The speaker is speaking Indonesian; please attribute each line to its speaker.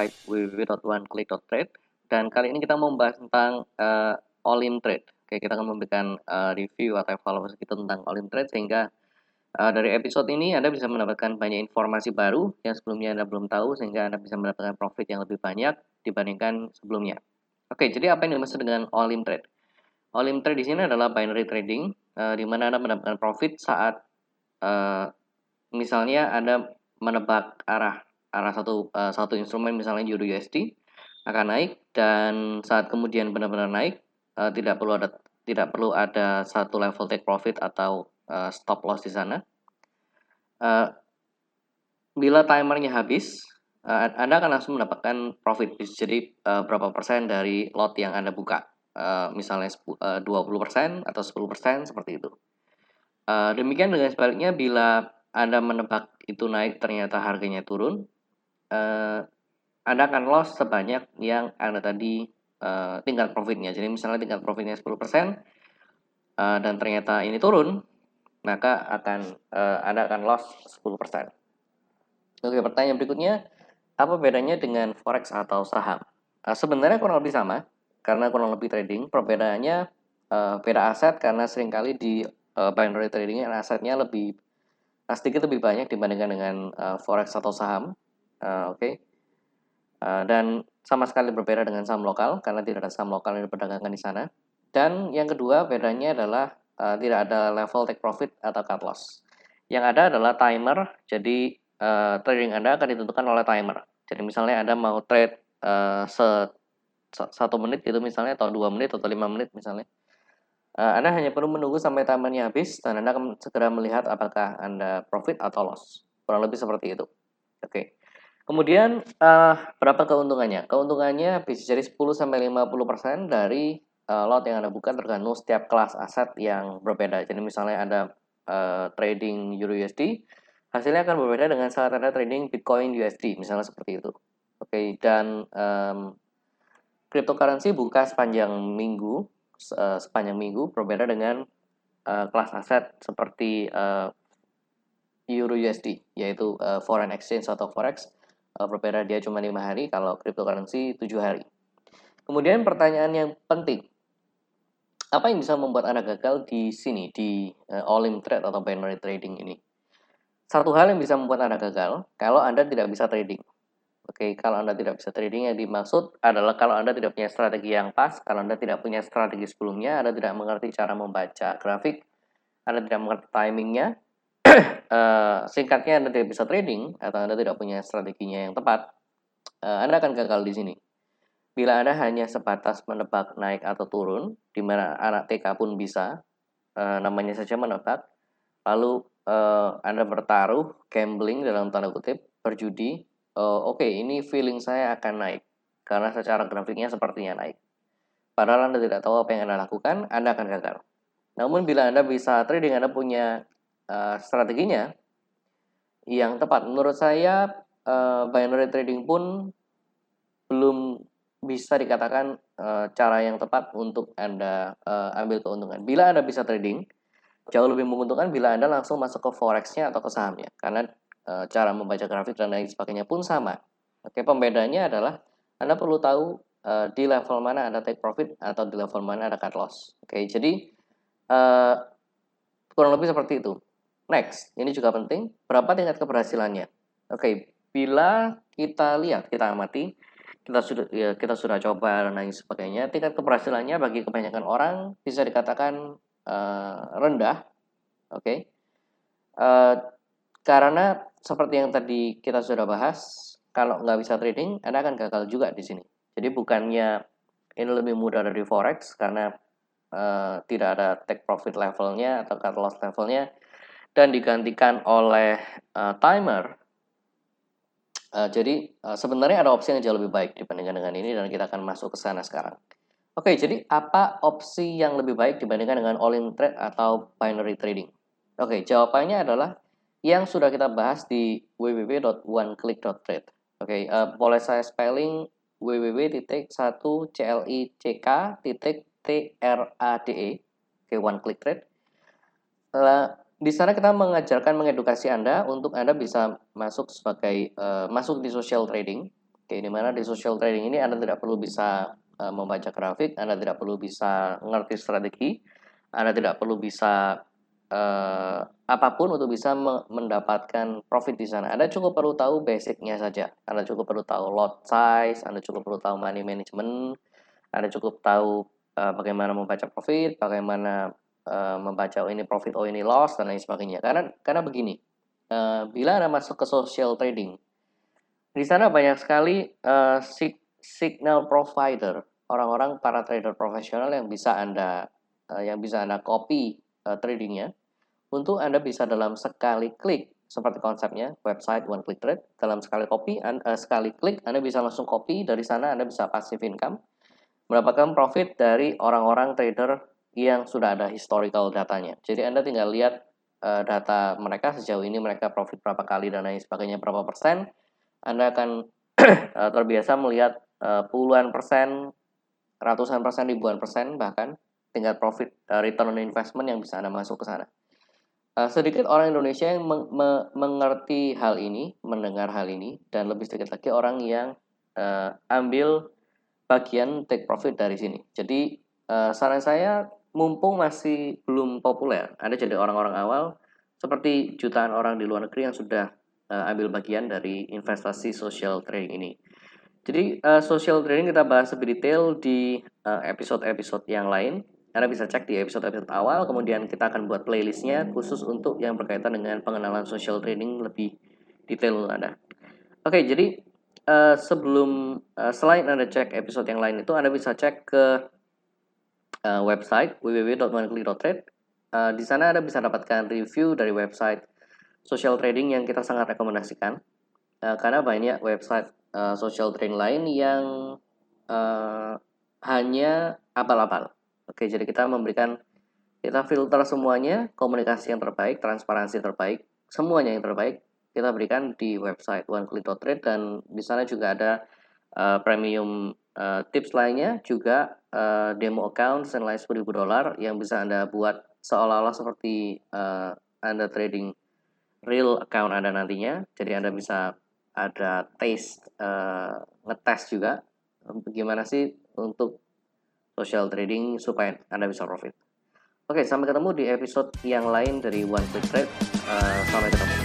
Speaker 1: website www.oneclick.trade, dan kali ini kita mau membahas tentang all-in trade. Oke, kita akan memberikan review atau evaluasi kita tentang all-in trade sehingga dari episode ini Anda bisa mendapatkan banyak informasi baru yang sebelumnya Anda belum tahu, sehingga Anda bisa mendapatkan profit yang lebih banyak dibandingkan sebelumnya. Oke, jadi apa yang dimaksud dengan all-in trade? All-in trade di sini adalah binary trading, di mana Anda mendapatkan profit saat misalnya Anda menebak arah satu instrumen, misalnya Euro USD akan naik, dan saat kemudian benar-benar naik, tidak perlu ada satu level take profit atau stop loss di sana. Bila timernya habis, Anda akan langsung mendapatkan profit. Jadi berapa persen dari lot yang Anda buka, misalnya 20% atau 10%, seperti itu. Demikian dengan sebaliknya, bila Anda menebak itu naik ternyata harganya turun, Anda akan loss sebanyak yang Anda tadi tingkat profitnya. Jadi misalnya tingkat profitnya 10%, dan ternyata ini turun, maka Anda akan loss 10%. Oke, pertanyaan berikutnya, apa bedanya dengan forex atau saham? Sebenarnya kurang lebih sama, karena kurang lebih trading. Perbedaannya beda aset, karena seringkali di binary trading asetnya sedikit lebih banyak dibandingkan dengan forex atau saham. Oke. Dan sama sekali berbeda dengan saham lokal, karena tidak ada saham lokal yang diperdagangkan di sana. Dan yang kedua, bedanya adalah tidak ada level take profit atau cut loss. Yang ada adalah timer. Jadi trading Anda akan ditentukan oleh timer. Jadi misalnya Anda mau trade 1 menit gitu misalnya, atau 2 menit atau 5 menit misalnya. Anda hanya perlu menunggu sampai timernya habis, dan Anda akan segera melihat apakah Anda profit atau loss. Kurang lebih seperti itu. Oke. Kemudian berapa keuntungannya? Keuntungannya bisa jadi 10-50% dari lot yang Anda buka, tergantung setiap kelas aset yang berbeda. Jadi misalnya Anda trading Euro USD, hasilnya akan berbeda dengan saat Anda trading Bitcoin USD, misalnya seperti itu. Oke, dan cryptocurrency buka sepanjang minggu berbeda dengan kelas aset seperti Euro USD, yaitu foreign exchange atau forex. Berbeda, dia cuma 5 hari, kalau cryptocurrency 7 hari. Kemudian pertanyaan yang penting, apa yang bisa membuat Anda gagal di sini, di all-in trade atau binary trading ini? Satu hal yang bisa membuat Anda gagal, kalau Anda tidak bisa trading. Oke, kalau Anda tidak bisa trading, yang dimaksud adalah kalau Anda tidak punya strategi yang pas, kalau Anda tidak punya strategi sebelumnya, Anda tidak mengerti cara membaca grafik, Anda tidak mengerti timingnya, singkatnya Anda tidak bisa trading, atau Anda tidak punya strateginya yang tepat, Anda akan gagal di sini. Bila Anda hanya sebatas menebak naik atau turun, di mana anak TK pun bisa, namanya saja menebak, lalu Anda bertaruh, gambling dalam tanda kutip, berjudi, oke, ini feeling saya akan naik, karena secara grafiknya sepertinya naik. Padahal Anda tidak tahu apa yang Anda lakukan, Anda akan gagal. Namun bila Anda bisa trading, Anda punya strateginya yang tepat. Menurut saya binary trading pun belum bisa dikatakan cara yang tepat untuk Anda ambil keuntungan. Bila Anda bisa trading, jauh lebih menguntungkan bila Anda langsung masuk ke forex-nya atau ke sahamnya, karena cara membaca grafik dan lain sebagainya pun sama. Oke, pembedanya adalah Anda perlu tahu di level mana Anda take profit atau di level mana Anda cut loss. Oke, jadi kurang lebih seperti itu. Next, ini juga penting, berapa tingkat keberhasilannya? Oke, bila kita lihat, kita amati, kita sudah coba dan lain sebagainya, tingkat keberhasilannya bagi kebanyakan orang bisa dikatakan rendah. Oke. Karena seperti yang tadi kita sudah bahas, kalau nggak bisa trading, Anda akan gagal juga di sini. Jadi bukannya ini lebih mudah dari forex, karena tidak ada take profit levelnya atau cut loss levelnya, dan digantikan oleh timer. Jadi sebenarnya ada opsi yang jauh lebih baik dibandingkan dengan ini, dan kita akan masuk ke sana sekarang. Oke, jadi apa opsi yang lebih baik dibandingkan dengan all-in trade atau binary trading? Oke, jawabannya adalah yang sudah kita bahas di www.oneclick.trade. Oke, boleh saya spelling www.1click.trade. Oke, one click trade. Di sana kita mengajarkan, mengedukasi Anda untuk Anda bisa masuk di social trading. Oke, di mana di social trading ini Anda tidak perlu bisa membaca grafik, Anda tidak perlu bisa ngerti strategi, Anda tidak perlu bisa apapun untuk bisa mendapatkan profit di sana. Anda cukup perlu tahu basicnya saja. Anda cukup perlu tahu lot size, Anda cukup perlu tahu money management, Anda cukup tahu bagaimana membaca profit, bagaimana membaca oh ini profit, oh ini loss, dan lain sebagainya. Karena begini, bila Anda masuk ke social trading, di sana banyak sekali signal provider, orang-orang para trader profesional yang bisa Anda copy tradingnya untuk Anda bisa dalam sekali klik seperti konsepnya website one click trade, dalam sekali klik Anda bisa langsung copy dari sana, Anda bisa passive income, mendapatkan profit dari orang-orang trader yang sudah ada historical datanya. Jadi Anda tinggal lihat data mereka sejauh ini, mereka profit berapa kali dan lain sebagainya, berapa persen. Anda akan terbiasa melihat puluhan persen, ratusan persen, ribuan persen, bahkan tingkat profit return on investment yang bisa Anda masuk ke sana. Sedikit orang Indonesia yang mengerti hal ini, mendengar hal ini, dan lebih sedikit lagi orang yang ambil bagian take profit dari sini. Jadi saran saya, mumpung masih belum populer, Anda jadi orang-orang awal seperti jutaan orang di luar negeri yang sudah ambil bagian dari investasi social trading ini. Jadi social trading kita bahas lebih detail di episode-episode yang lain. Anda bisa cek di episode-episode awal, kemudian kita akan buat playlistnya khusus untuk yang berkaitan dengan pengenalan social trading lebih detail untuk Anda. Oke, jadi selain Anda cek episode yang lain itu, Anda bisa cek ke website www.oneclick.trade. Di sana Anda bisa dapatkan review dari website social trading yang kita sangat rekomendasikan. Karena banyak website social trading lain yang hanya abal-abal. Oke, jadi kita filter semuanya, komunikasi yang terbaik, transparansi terbaik, semuanya yang terbaik kita berikan di website oneclick.trade, dan di sana juga ada premium tips lainnya, juga demo account senilai $10.000 yang bisa Anda buat seolah-olah seperti Anda trading real account Anda nantinya. Jadi Anda bisa ada ngetes juga gimana sih untuk social trading supaya Anda bisa profit. Oke, sampai ketemu di episode yang lain dari One Click Trade. Sampai ketemu.